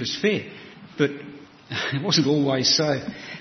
was fair. But it wasn't always so.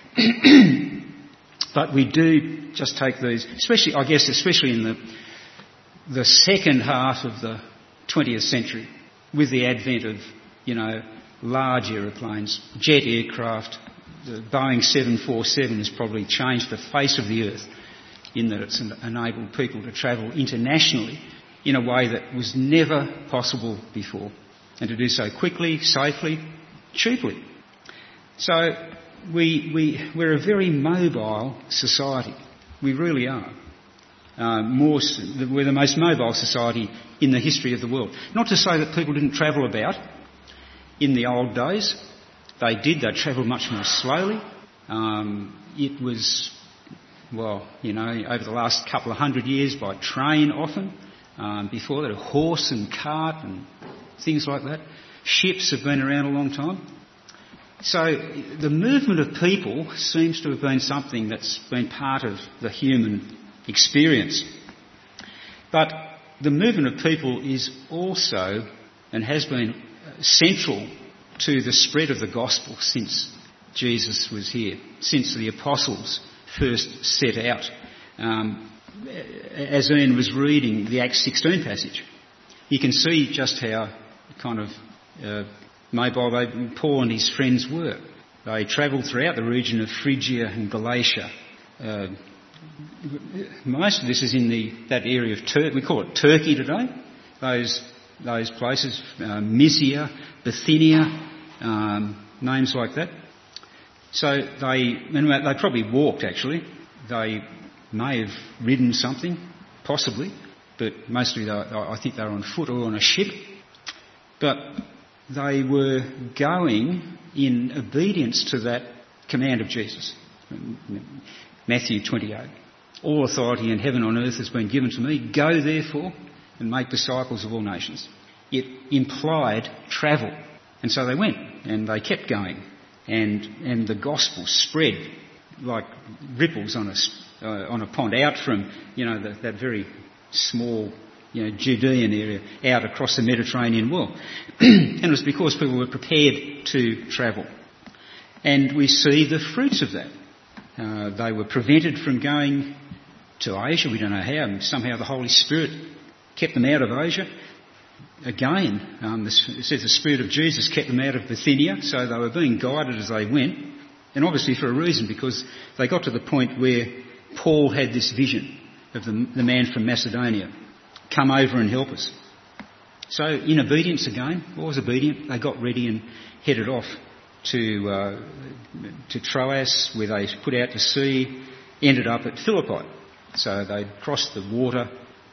But we do just take these, especially in the second half of the 20th century, with the advent of, large aeroplanes, jet aircraft. The Boeing 747 has probably changed the face of the earth in that it's enabled people to travel internationally in a way that was never possible before, and to do so quickly, safely, cheaply. So we're a very mobile society. We really are. We're the most mobile society in the history of the world. Not to say that people didn't travel about in the old days. They did. They travelled much more slowly. It was, over the last couple of hundred years by train often. Before that, a horse and cart and things like that. Ships have been around a long time. So the movement of people seems to have been something that's been part of the human experience. But the movement of people is also, and has been, central to the spread of the gospel since Jesus was here, since the apostles first set out. As Ian was reading the Acts 16 passage, you can see just how kind of mobile Paul and his friends were. They travelled throughout the region of Phrygia and Galatia. Most of this is in that area of Turkey. We call it Turkey today. Those places, Mysia, Bithynia, names like that. So they probably walked actually. They may have ridden something, possibly, but mostly I think they were on foot or on a ship. But they were going in obedience to that command of Jesus. Matthew 28. All authority in heaven and on earth has been given to me. Go therefore and make disciples of all nations. It implied travel. And so they went and they kept going. And the gospel spread like ripples on a pond out from, that very small, Judean area out across the Mediterranean world. And it was because people were prepared to travel. And we see the fruits of that. They were prevented from going to Asia. We don't know how. Somehow the Holy Spirit kept them out of Asia. Again, it says the Spirit of Jesus kept them out of Bithynia, so they were being guided as they went. And obviously for a reason, because they got to the point where Paul had this vision of the man from Macedonia. Come over and help us. So in obedience again, always obedient, they got ready and headed off to Troas, where they put out to sea, ended up at Philippi. So they crossed the water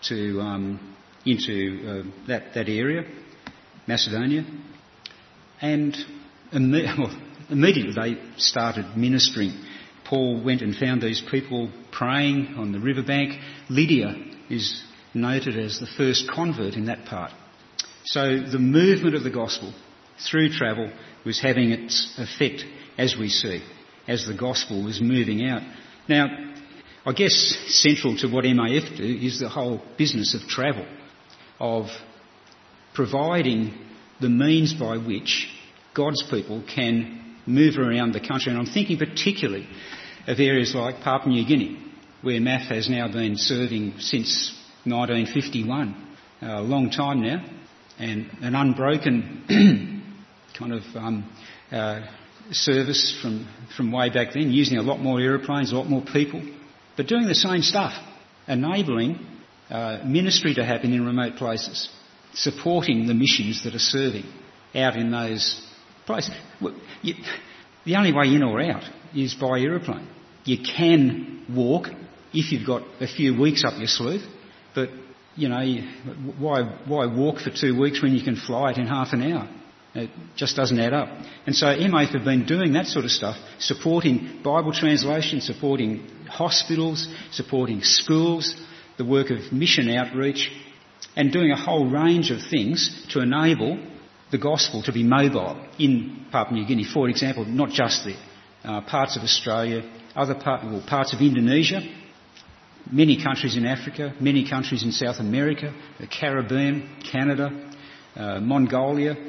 into that area, Macedonia, and immediately they started ministering. Paul went and found these people praying on the riverbank. Lydia is noted as the first convert in that part. So the movement of the gospel through travel was having its effect, as we see, as the gospel was moving out. Now, I guess central to what MAF do is the whole business of travel, of providing the means by which God's people can move around the country. And I'm thinking particularly of areas like Papua New Guinea, where MAF has now been serving since 1951, a long time now, and an unbroken kind of service from way back then, using a lot more aeroplanes, a lot more people, but doing the same stuff, enabling ministry to happen in remote places, supporting the missions that are serving out in those places. The only way in or out is by aeroplane. You can walk if you've got a few weeks up your sleeve, but, why walk for 2 weeks when you can fly it in half an hour? It just doesn't add up. And so MAF have been doing that sort of stuff, supporting Bible translation, supporting hospitals, supporting schools, the work of mission outreach, and doing a whole range of things to enable the gospel to be mobile in Papua New Guinea. For example, not just there, parts of Australia, parts of Indonesia, many countries in Africa, many countries in South America, the Caribbean, Canada, Mongolia,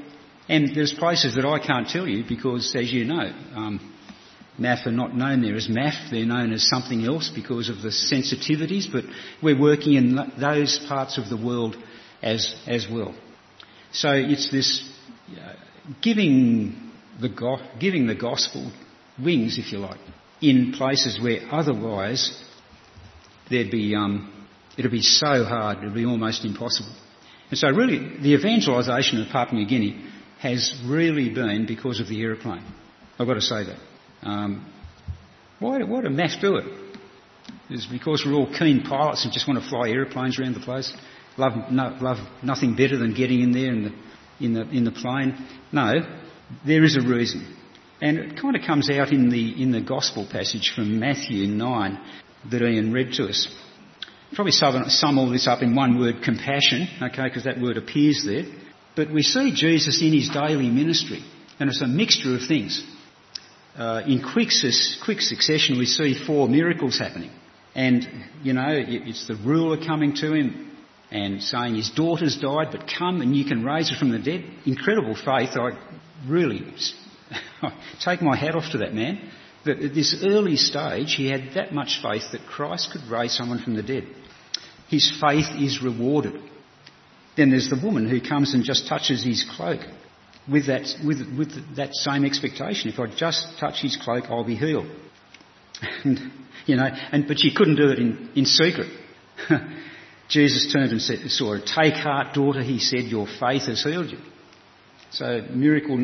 And there's places that I can't tell you because, as you know, MAF are not known there as MAF. They're known as something else because of the sensitivities, but we're working in those parts of the world as well. So it's this giving the gospel wings, if you like, in places where otherwise it'd be so hard, it'd be almost impossible. And so really the evangelisation of Papua New Guinea has really been because of the aeroplane. I've got to say that. Why do MAF do it? Is it because we're all keen pilots and just want to fly aeroplanes around the place? Love nothing better than getting in there in the plane? No, there is a reason. And it kind of comes out in the gospel passage from Matthew 9 that Ian read to us. Probably sum all this up in one word: compassion, okay, because that word appears there. But we see Jesus in his daily ministry, and it's a mixture of things. In quick succession, we see 4 miracles happening. And, you know, it's the ruler coming to him and saying his daughter's died, but come and you can raise her from the dead. Incredible faith. I really take my hat off to that man. That at this early stage, he had that much faith that Christ could raise someone from the dead. His faith is rewarded. Then there's the woman who comes and just touches his cloak with that same expectation. If I just touch his cloak, I'll be healed. But she couldn't do it in secret. Jesus turned and saw her. "Take heart, daughter," he said, "your faith has healed you." So miracle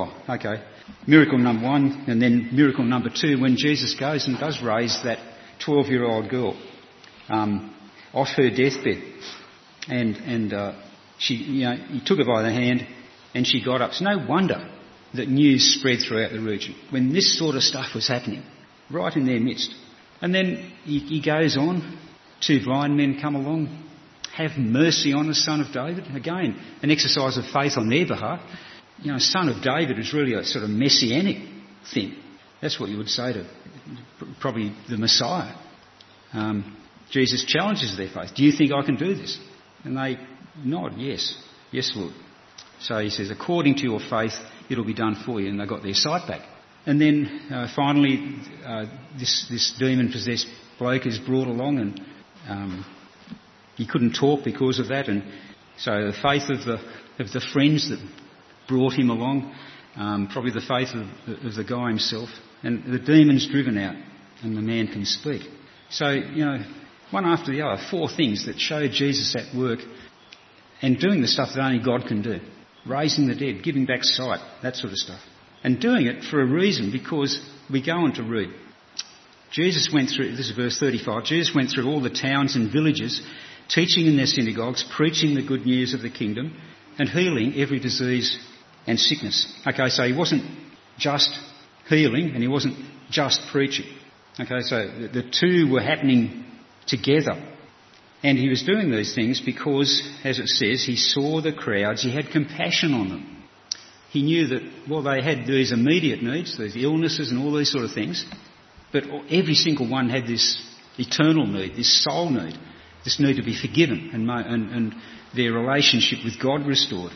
number 1, and then miracle number 2, when Jesus goes and does raise that 12-year-old girl off her deathbed, and he took her by the hand and she got up. It's no wonder that news spread throughout the region when this sort of stuff was happening right in their midst. And then he goes on. 2 blind men come along. Have mercy on us, son of David. Again, an exercise of faith on their behalf. You know, son of David is really a sort of messianic thing. That's what you would say to probably the Messiah. Jesus challenges their faith. "Do you think I can do this?" And they nod, yes, Lord. So he says, "According to your faith, it'll be done for you." And they got their sight back. And then finally, this demon-possessed bloke is brought along, and he couldn't talk because of that. And so the faith of the friends that brought him along, probably the faith of the guy himself, and the demon's driven out, and the man can speak. So, you know, one after the other, 4 things that show Jesus at work and doing the stuff that only God can do. Raising the dead, giving back sight, that sort of stuff. And doing it for a reason, because we go on to read. Jesus went through, this is verse 35, Jesus went through all the towns and villages, teaching in their synagogues, preaching the good news of the kingdom, and healing every disease and sickness. Okay, so he wasn't just healing and he wasn't just preaching. Okay, so the 2 were happening together. And he was doing these things because, as it says, he saw the crowds, he had compassion on them. He knew that, well, they had these immediate needs, these illnesses and all these sort of things, but every single one had this eternal need, this soul need, this need to be forgiven and their relationship with God restored.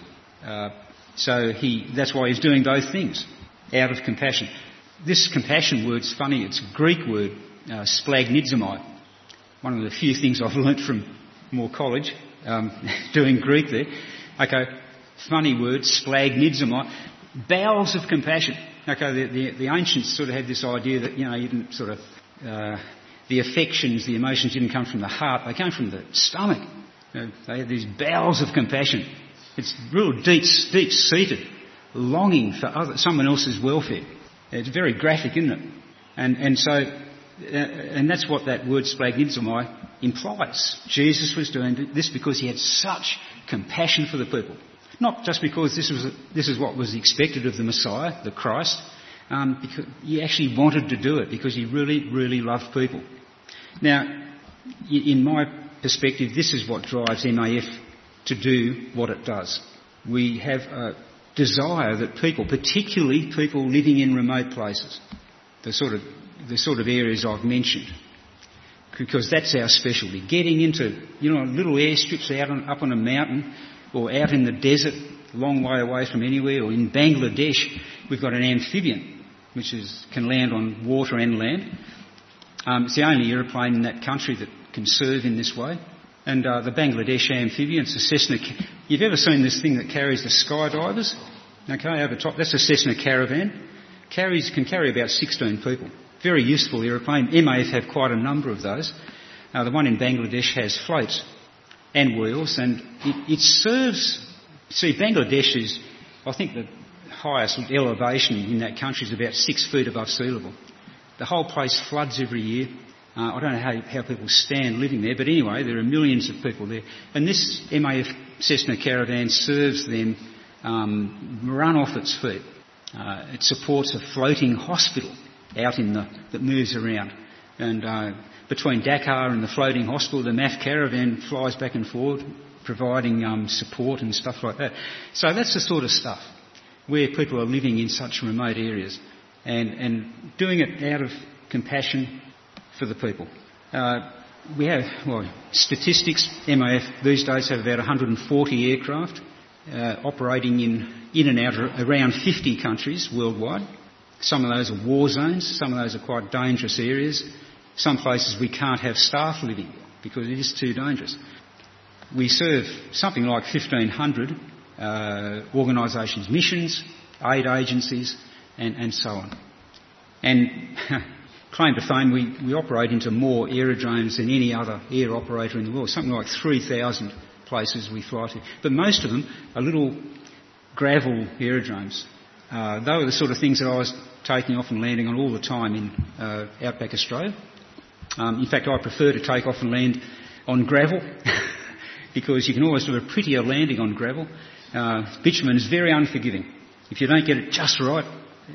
So that's why he's doing those things, out of compassion. This compassion word's funny, it's a Greek word, splagnizomai. One of the few things I've learnt from Moore College, doing Greek there. Okay, funny word, splagnizomai, bowels of compassion. Okay, the ancients sort of had this idea that, you know, you didn't sort of, the affections, the emotions didn't come from the heart, they came from the stomach. You know, they had these bowels of compassion. It's real deep-seated longing for someone else's welfare. It's very graphic, isn't it? And that's what that word splagnizomai implies. Jesus was doing this because he had such compassion for the people. Not just because this is what was expected of the Messiah, the Christ, because he actually wanted to do it because he really, really loved people. Now, in my perspective, this is what drives MAF to do what it does. We have a desire that people, particularly people living in remote places, the sort of areas I've mentioned, because that's our specialty. Getting into, little airstrips up on a mountain or out in the desert a long way away from anywhere. Or in Bangladesh, we've got an amphibian, which can land on water and land. It's the only aeroplane in that country that can serve in this way. And the Bangladesh amphibian, it's a Cessna. You've ever seen this thing that carries the skydivers? Okay, over top, that's a Cessna Caravan. Can carry about 16 people. Very useful aeroplane. MAF have quite a number of those. The one in Bangladesh has floats and wheels, and it serves... See, Bangladesh is, I think the highest elevation in that country is about 6 feet above sea level. The whole place floods every year. I don't know how people stand living there, but anyway, there are millions of people there. And this MAF Cessna Caravan serves them run off its feet. It supports a floating hospital out that moves around. And between Dakar and the floating hospital, the MAF Caravan flies back and forward, providing support and stuff like that. So that's the sort of stuff where people are living in such remote areas and doing it out of compassion for the people. We have, statistics, MAF these days have about 140 aircraft operating in and out around 50 countries worldwide. Some of those are war zones, some of those are quite dangerous areas. Some places we can't have staff living because it is too dangerous. We serve something like 1,500 organisations, missions, aid agencies and so on. And claim to fame, we operate into more aerodromes than any other air operator in the world, something like 3,000 places we fly to. But most of them are little gravel aerodromes. They were the sort of things that I was taking off and landing on all the time in outback Australia. In fact, I prefer to take off and land on gravel because you can always do a prettier landing on gravel. Bitumen is very unforgiving. If you don't get it just right,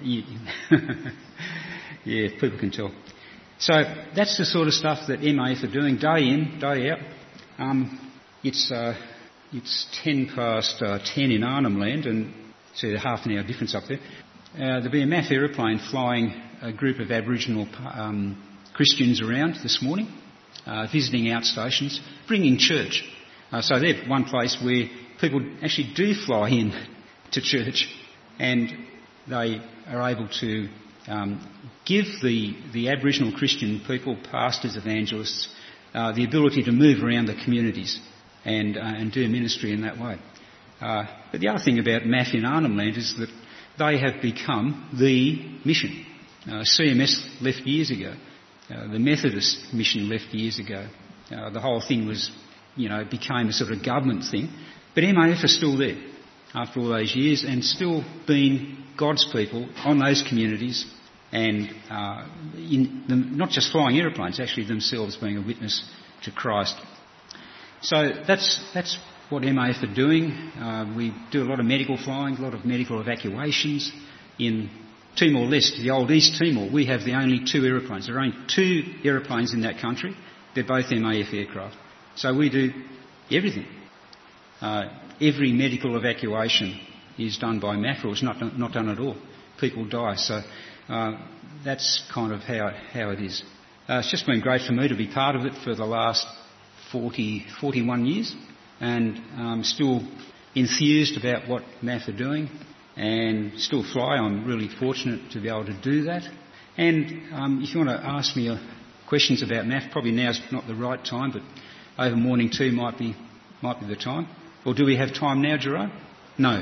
yeah, people can tell. So that's the sort of stuff that MAF are doing day in, day out. It's 10 past 10 in Arnhem Land, and see the half an hour difference up there. There'll be a MAF aeroplane flying a group of Aboriginal Christians around this morning, visiting outstations, bringing church. So they're one place where people actually do fly in to church, and they are able to give the Aboriginal Christian people, pastors, evangelists, the ability to move around the communities and do ministry in that way. But the other thing about MAF in Arnhem Land is that they have become the mission. CMS left years ago. The Methodist mission left years ago. The whole thing was, became a sort of government thing. But MAF are still there after all those years and still being God's people on those communities and not just flying aeroplanes, actually themselves being a witness to Christ. So that's what MAF are doing. We do a lot of medical flying, a lot of medical evacuations. In Timor-Leste, the old East Timor, we have the only 2 aeroplanes. There are only 2 aeroplanes in that country. They're both MAF aircraft. So we do everything. Every medical evacuation is done by MAF, or it's not done at all. People die. So that's kind of how it is. It's just been great for me to be part of it for the last 41 years, and I'm still enthused about what MAF are doing and still fly. I'm really fortunate to be able to do that. And if you want to ask me questions about MAF, probably now's not the right time, but over morning tea might be the time. Or do we have time now, Gerard? No.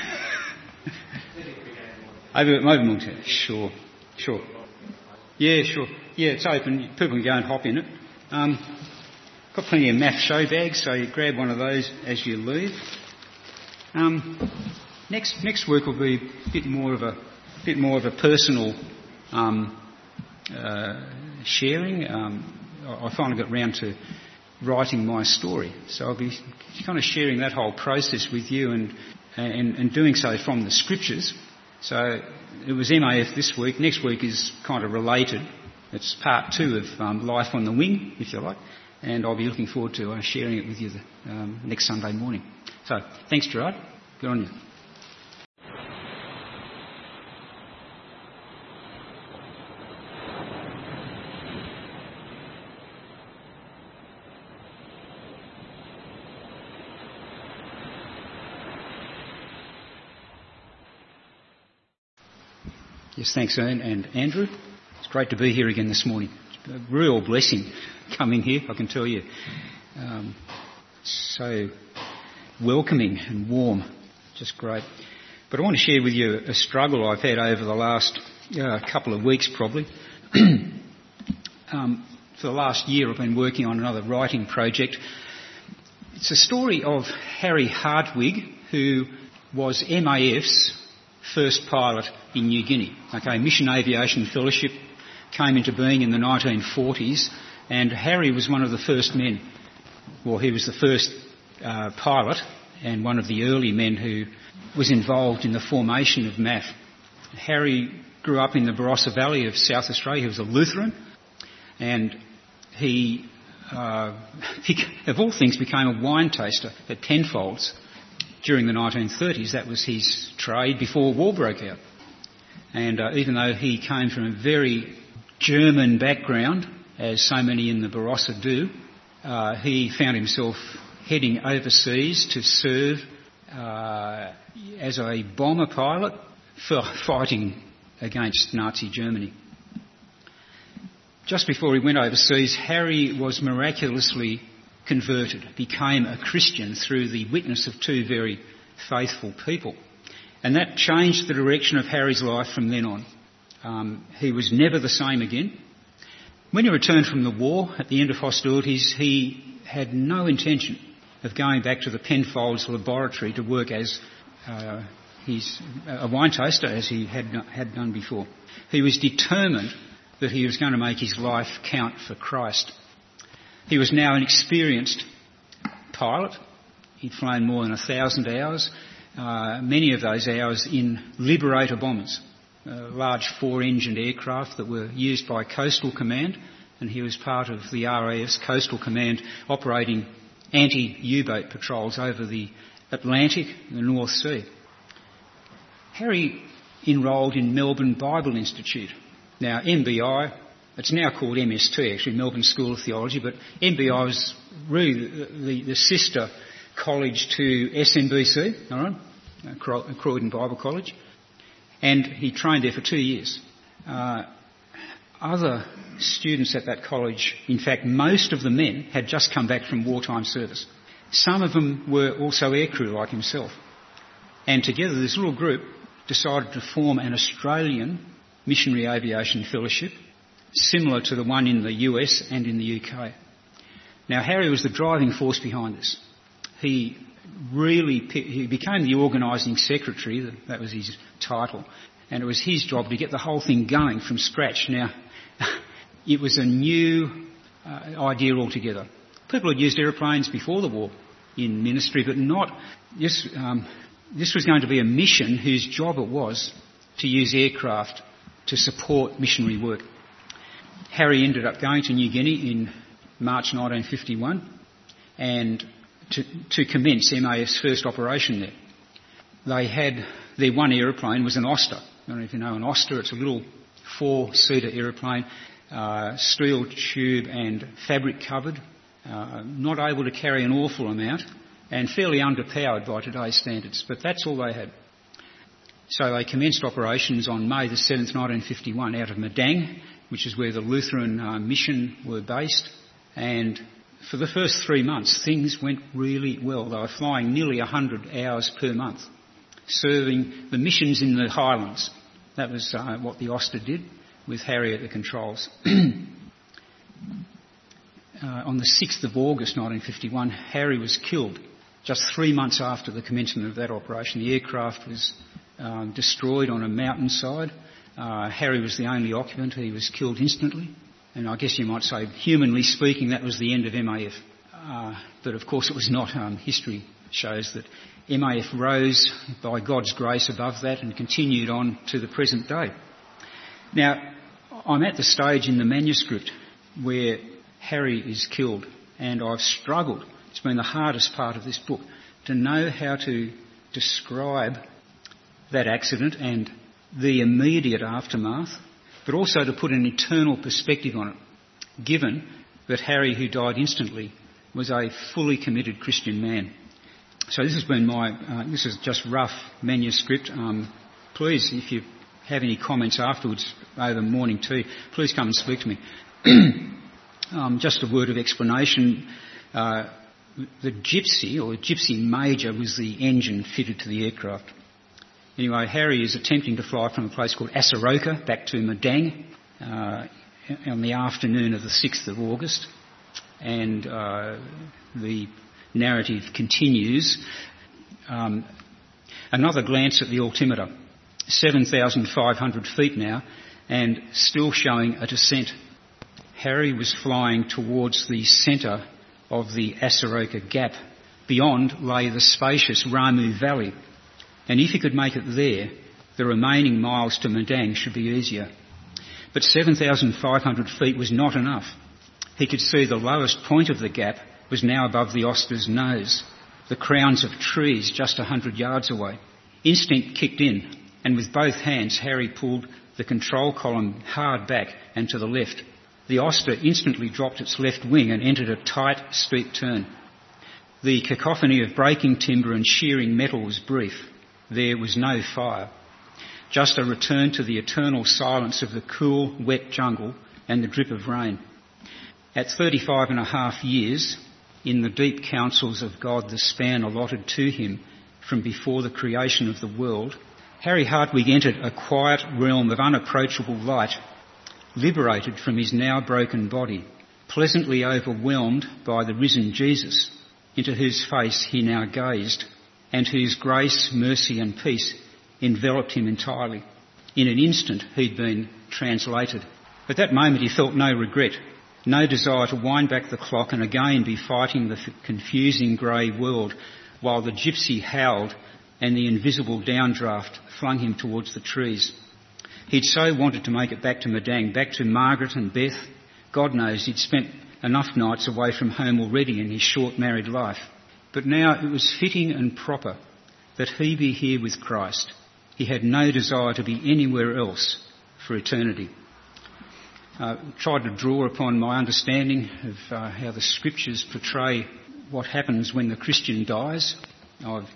over morning tea. Sure. Yeah, sure. Yeah, it's open. People can go and hop in it. Got plenty of MAF show bags, so you grab one of those as you leave. Next week will be a bit more of a personal sharing. I finally got round to writing my story, so I'll be kind of sharing that whole process with you and doing so from the scriptures. So it was MAF this week. Next week is kind of related. It's part 2 of Life on the Wing, if you like. And I'll be looking forward to sharing it with you next Sunday morning. So, thanks, Gerard. Good on you. Yes, thanks, Ian and Andrew. It's great to be here again this morning. It's a real blessing coming here, I can tell you. So welcoming and warm, just great. But I want to share with you a struggle I've had over the last couple of weeks probably. For the last year I've been working on another writing project. It's a story of Harry Hartwig, who was MAF's first pilot in New Guinea. Okay, Mission Aviation Fellowship came into being in the 1940s, and Harry was one of the first men. Well, he was the first pilot and one of the early men who was involved in the formation of MAF. Harry grew up in the Barossa Valley of South Australia. He was a Lutheran, and he, of all things, became a wine taster at Penfolds during the 1930s. That was his trade before war broke out. And even though he came from a very German background, as so many in the Barossa do, he found himself heading overseas to serve as a bomber pilot for fighting against Nazi Germany. Just before he went overseas, Harry was miraculously converted, became a Christian through the witness of two very faithful people. And that changed the direction of Harry's life from then on. He was never the same again. When he returned from the war at the end of hostilities, he had no intention of going back to the Penfolds laboratory to work as a wine taster, as he had done before. He was determined that he was going to make his life count for Christ. He was now an experienced pilot. He'd flown more than 1,000 hours, many of those hours in Liberator bombers, large 4-engined aircraft that were used by Coastal Command, and he was part of the RAF's Coastal Command operating anti-U-boat patrols over the Atlantic and the North Sea. Harry enrolled in Melbourne Bible Institute. Now, MBI, it's now called MST, actually, Melbourne School of Theology, but MBI was really the sister college to SMBC, all right, Croydon Bible College, and he trained there for 2 years. Other students at that college, in fact, most of the men had just come back from wartime service. Some of them were also aircrew like himself. And together, this little group decided to form an Australian Missionary Aviation Fellowship, similar to the one in the US and in the UK. Now, Harry was the driving force behind this. He became the organising secretary, that was his title, and it was his job to get the whole thing going from scratch. Now, it was a new idea altogether. People had used aeroplanes before the war in ministry, but not this. This was going to be a mission whose job it was to use aircraft to support missionary work. Harry ended up going to New Guinea in March 1951 and to commence MAF's first operation there. They had their one aeroplane was an Oster. I don't know if you know an Oster. It's a little 4-seater aeroplane, steel tube and fabric covered, not able to carry an awful amount and fairly underpowered by today's standards. But that's all they had. So they commenced operations on May the 7th, 1951 out of Madang, which is where the Lutheran mission were based. And for the first 3 months, things went really well. They were flying nearly 100 hours per month, serving the missions in the highlands. That was what the Oster did, with Harry at the controls. On the 6th of August 1951, Harry was killed. Just 3 months after the commencement of that operation, the aircraft was destroyed on a mountainside. Harry was the only occupant. He was killed instantly. And I guess you might say, humanly speaking, that was the end of MAF. But of course it was not. History shows that MAF rose by God's grace above that and continued on to the present day. Now, I'm at the stage in the manuscript where Harry is killed, and I've struggled. It's been the hardest part of this book to know how to describe that accident and the immediate aftermath, but also to put an eternal perspective on it, given that Harry, who died instantly, was a fully committed Christian man. So this has been this is just rough manuscript. Please, if you have any comments afterwards over morning tea, please come and speak to me. Just a word of explanation. The Gypsy, or Gypsy Major, was the engine fitted to the aircraft. Anyway, Harry is attempting to fly from a place called Asaroka back to Madang on the afternoon of the 6th of August. And the narrative continues. Another glance at the altimeter. 7,500 feet now, and still showing a descent. Harry was flying towards the centre of the Asaroka Gap. Beyond lay the spacious Ramu Valley, and if he could make it there, the remaining miles to Madang should be easier. But 7,500 feet was not enough. He could see the lowest point of the gap was now above the Oscar's nose, the crowns of trees just 100 yards away. Instinct kicked in, and with both hands Harry pulled the control column hard back and to the left. The Oscar instantly dropped its left wing and entered a tight, steep turn. The cacophony of breaking timber and shearing metal was brief. There was no fire, just a return to the eternal silence of the cool, wet jungle and the drip of rain. At 35.5 years, in the deep counsels of God, the span allotted to him from before the creation of the world, Harry Hartwig entered a quiet realm of unapproachable light, liberated from his now broken body, pleasantly overwhelmed by the risen Jesus, into whose face he now gazed, and whose grace, mercy and peace enveloped him entirely. In an instant he'd been translated. At that moment he felt no regret, no desire to wind back the clock and again be fighting the confusing grey world while the gypsy howled and the invisible downdraft flung him towards the trees. He'd so wanted to make it back to Madang, back to Margaret and Beth. God knows he'd spent enough nights away from home already in his short married life. But now it was fitting and proper that he be here with Christ. He had no desire to be anywhere else for eternity. Tried to draw upon my understanding of how the scriptures portray what happens when the Christian dies. I've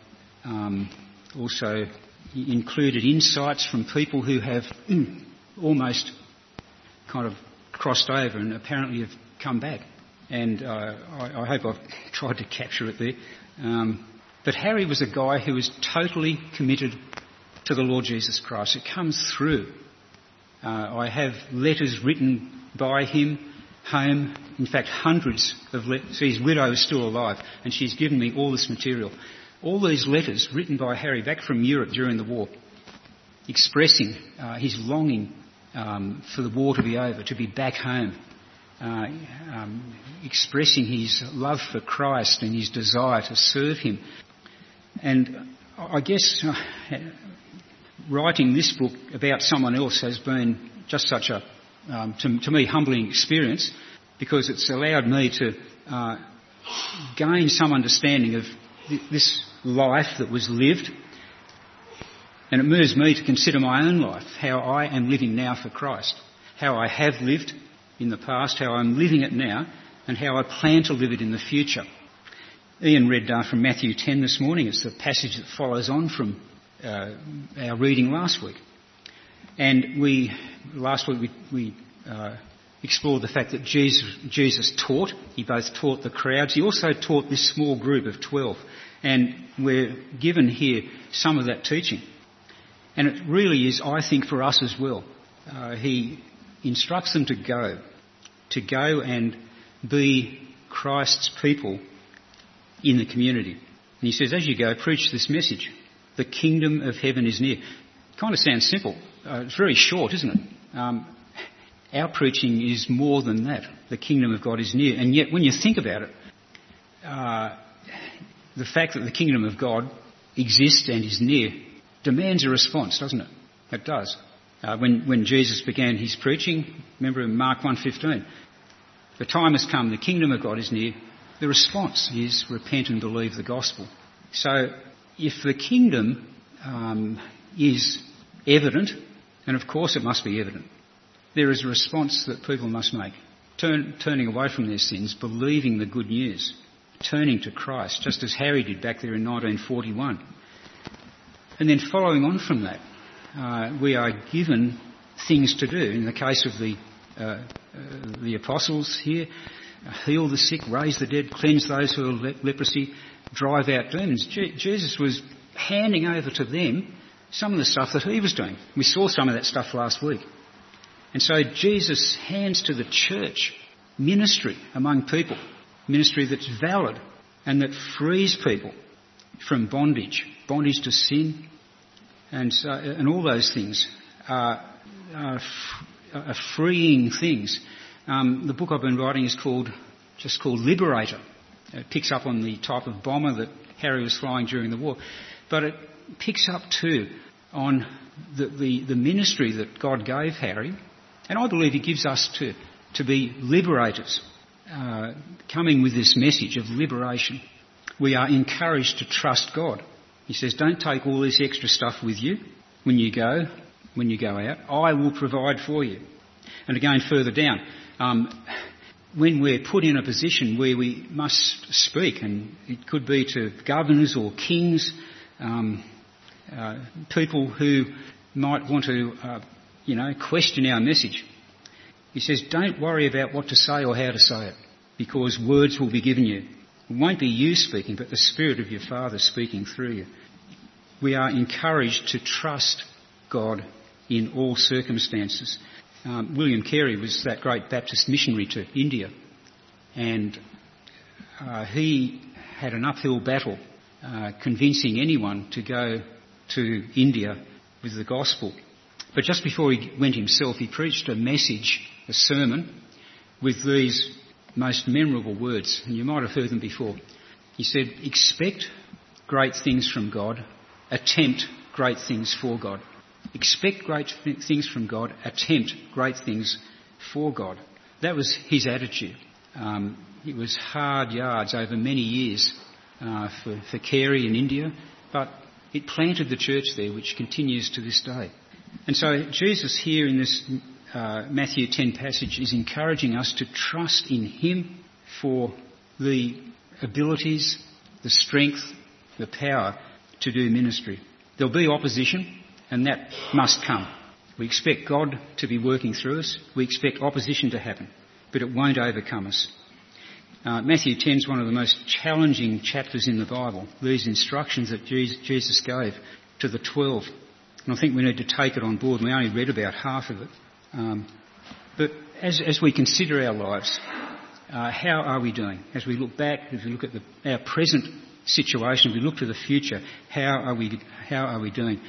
also included insights from people who have almost kind of crossed over and apparently have come back. And I hope I've tried to capture it there. But Harry was a guy who was totally committed to the Lord Jesus Christ. It comes through. I have letters written by him home, in fact hundreds of letters. His widow is still alive and she's given me all this material. All these letters written by Harry back from Europe during the war, expressing his longing for the war to be over, to be back home, expressing his love for Christ and his desire to serve him. And I guess writing this book about someone else has been just such a, to me, humbling experience, because it's allowed me to gain some understanding of this life that was lived, and it moves me to consider my own life, how I am living now for Christ, how I have lived in the past, how I'm living it now, and how I plan to live it in the future. Ian read from Matthew 10 this morning. It's the passage that follows on from our reading last week. And last week we explored the fact that Jesus taught. He both taught the crowds. He also taught this small group of 12. And we're given here some of that teaching. And it really is, I think, for us as well. He instructs them to go and be Christ's people in the community. And he says, as you go, preach this message. The kingdom of heaven is near. Kind of sounds simple. It's very short, isn't it? Our preaching is more than that. The kingdom of God is near. And yet, when you think about it, the fact that the kingdom of God exists and is near demands a response, doesn't it? It does. When Jesus began his preaching, remember in Mark 1:15, the time has come, the kingdom of God is near. The response is repent and believe the gospel. So if the kingdom is evident, and of course it must be evident, there is a response that people must make. Turning away from their sins, believing the good news, turning to Christ, just as Harry did back there in 1941. And then following on from that, we are given things to do. In the case of the apostles here, heal the sick, raise the dead, cleanse those who are leprosy, drive out demons. Jesus was handing over to them some of the stuff that he was doing. We saw some of that stuff last week. And so Jesus hands to the church ministry among people, ministry that's valid and that frees people from bondage to sin, and all those things are freeing things. The book I've been writing is called Liberator. It picks up on the type of bomber that Harry was flying during the war, but it picks up too on the ministry that God gave Harry, and I believe he gives us to be liberators, coming with this message of liberation. We are encouraged to trust God. He says, don't take all this extra stuff with you when you go out. I will provide for you. And again, further down, when we're put in a position where we must speak, and it could be to governors or kings, people who might want to, question our message. He says, don't worry about what to say or how to say it, because words will be given you. It won't be you speaking, but the Spirit of your Father speaking through you. We are encouraged to trust God in all circumstances. William Carey was that great Baptist missionary to India, and he had an uphill battle convincing anyone to go to India with the gospel. But just before he went himself, he preached a sermon with these most memorable words, and you might have heard them before. He said, expect great things from God, attempt great things for God. Expect great things from God, attempt great things for God. That was his attitude. It was hard yards over many years for Carey in India, but it planted the church there, which continues to this day. And so Jesus here in this Matthew 10 passage is encouraging us to trust in him for the abilities, the strength, the power to do ministry. There'll be opposition, and that must come. We expect God to be working through us. We expect opposition to happen, but it won't overcome us. Matthew 10 is one of the most challenging chapters in the Bible. These instructions that Jesus gave to the 12. And I think we need to take it on board. We only read about half of it. But as we consider our lives, how are we doing? As we look back, as we look at our present situation, we look to the future, how are we doing?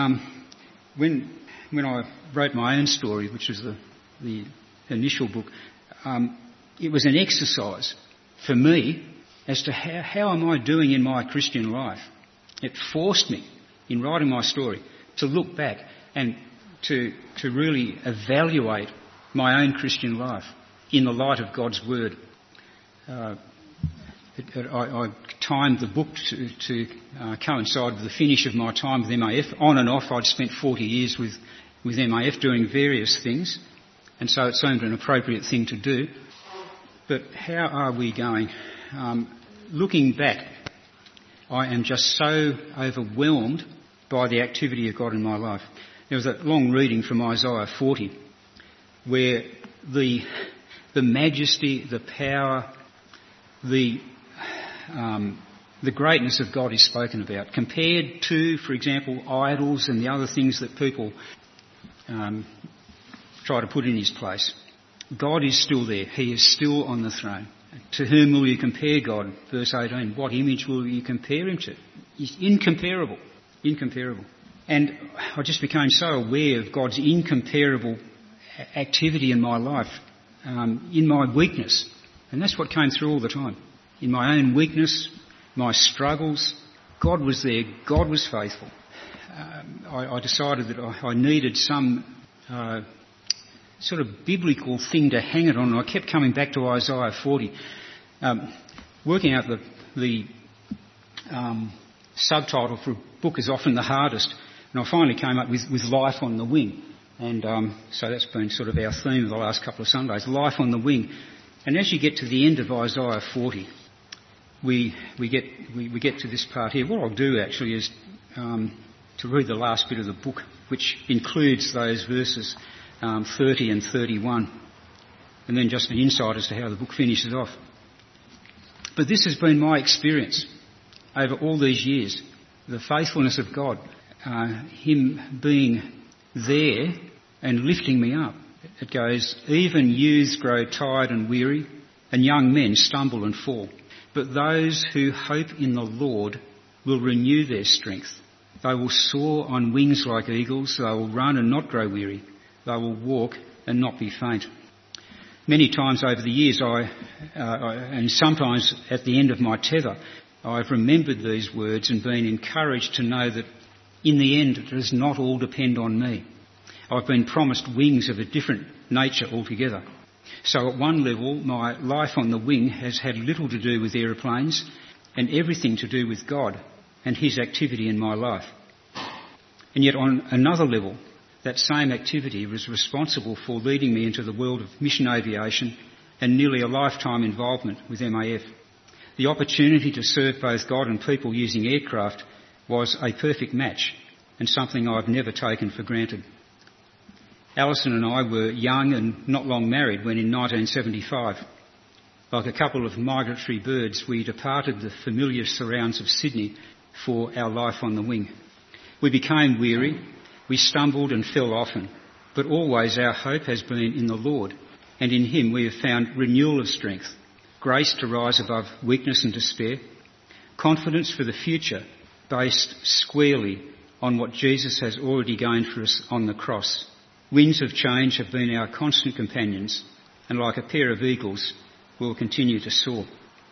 When I wrote my own story, which was the initial book, it was an exercise for me as to how am I doing in my Christian life. It forced me, in writing my story, to look back and to really evaluate my own Christian life in the light of God's Word. I timed the book to coincide with the finish of my time with MAF. On and off, I'd spent 40 years with MAF doing various things, and so it seemed an appropriate thing to do. But how are we going? Looking back, I am just so overwhelmed by the activity of God in my life. There was that long reading from Isaiah 40 where the majesty, the power, the greatness of God is spoken about, compared to, for example, idols and the other things that people try to put in his place. God is still there. He is still on the throne. To whom will you compare God? Verse 18. What image will you compare him to? He's incomparable. Incomparable. And I just became so aware of God's incomparable activity in my life, in my weakness. And that's what came through all the time. In my own weakness, my struggles, God was there. God was faithful. I decided that I needed some sort of biblical thing to hang it on. And I kept coming back to Isaiah 40. Working out the subtitle for a book is often the hardest. And I finally came up with Life on the Wing. And so that's been sort of our theme of the last couple of Sundays, Life on the Wing. And as you get to the end of Isaiah 40, we get to this part here. What I'll do actually is to read the last bit of the book, which includes those verses 30 and 31, and then just an insight as to how the book finishes off. But this has been my experience over all these years, the faithfulness of God, him being there and lifting me up. It goes, even youths grow tired and weary, and young men stumble and fall. But those who hope in the Lord will renew their strength. They will soar on wings like eagles. They will run and not grow weary. They will walk and not be faint. Many times over the years, and sometimes at the end of my tether, I've remembered these words and been encouraged to know that in the end it does not all depend on me. I've been promised wings of a different nature altogether. So at one level, my life on the wing has had little to do with aeroplanes and everything to do with God and his activity in my life. And yet on another level, that same activity was responsible for leading me into the world of mission aviation and nearly a lifetime involvement with MAF. The opportunity to serve both God and people using aircraft was a perfect match and something I've never taken for granted. Alison and I were young and not long married when in 1975, like a couple of migratory birds, we departed the familiar surrounds of Sydney for our life on the wing. We became weary, we stumbled and fell often, but always our hope has been in the Lord, and in him we have found renewal of strength, grace to rise above weakness and despair, confidence for the future based squarely on what Jesus has already gained for us on the cross. Winds of change have been our constant companions, and like a pair of eagles, we'll continue to soar.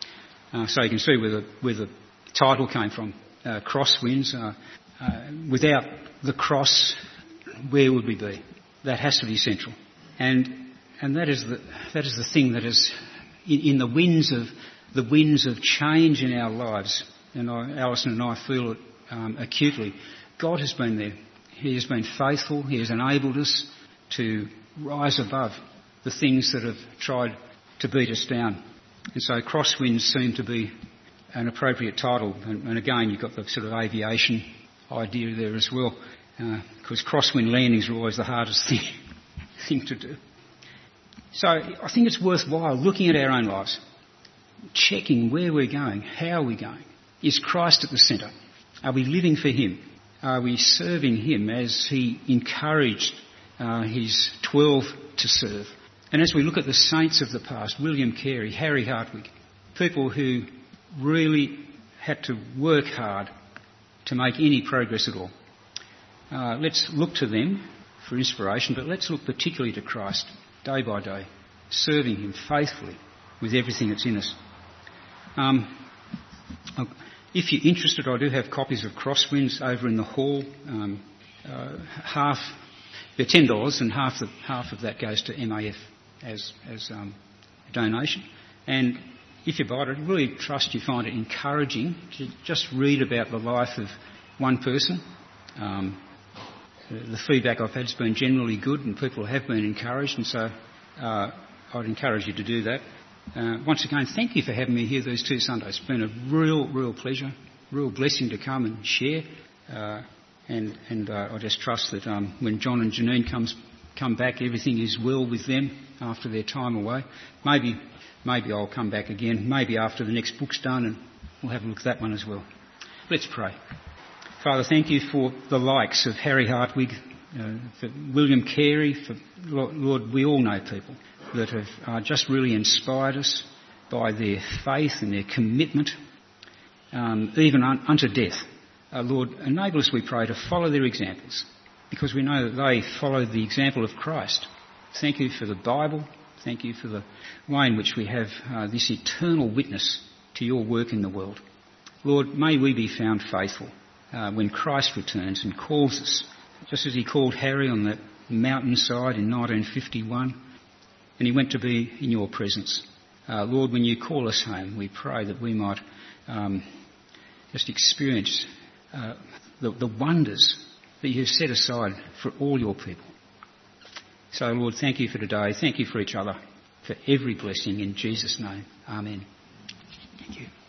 So you can see where the title came from, Crosswinds. Without the cross, where would we be? That has to be central, and that is the thing that is in the winds of change in our lives. And Alison and I feel it acutely. God has been there. He has been faithful. He has enabled us to rise above the things that have tried to beat us down. And so Crosswinds seem to be an appropriate title. And again, you've got the sort of aviation idea there as well, because crosswind landings are always the hardest thing to do. So I think it's worthwhile looking at our own lives, checking where we're going, how are we going. Is Christ at the centre? Are we living for him? Are we serving him as he encouraged his 12 to serve? And as we look at the saints of the past, William Carey, Harry Hartwig, people who really had to work hard to make any progress at all. Let's look to them for inspiration, but let's look particularly to Christ, day by day, serving him faithfully with everything that's in us. If you're interested, I do have copies of Crosswinds over in the hall. They're $10, and half of that goes to MAF as a donation. And if you buy it, I really trust you find it encouraging to just read about the life of one person. The feedback I've had has been generally good, and people have been encouraged, and so I'd encourage you to do that. Once again, thank you for having me here these 2 Sundays. It's been a real pleasure, real blessing to come and share. And I just trust that when John and Janine come back, everything is well with them after their time away. Maybe I'll come back again, maybe after the next book's done, and we'll have a look at that one as well. Let's pray. Father, thank you for the likes of Harry Hartwig, for William Carey, for Lord, we all know people that have just really inspired us by their faith and their commitment, even unto death. Lord, enable us, we pray, to follow their examples, because we know that they followed the example of Christ. Thank you for the Bible. Thank you for the way in which we have this eternal witness to your work in the world. Lord, may we be found faithful when Christ returns and calls us, just as he called Harry on that mountainside in 1951, and he went to be in your presence. Lord, when you call us home, we pray that we might just experience the wonders that you have set aside for all your people. So, Lord, thank you for today. Thank you for each other, for every blessing in Jesus' name. Amen. Thank you.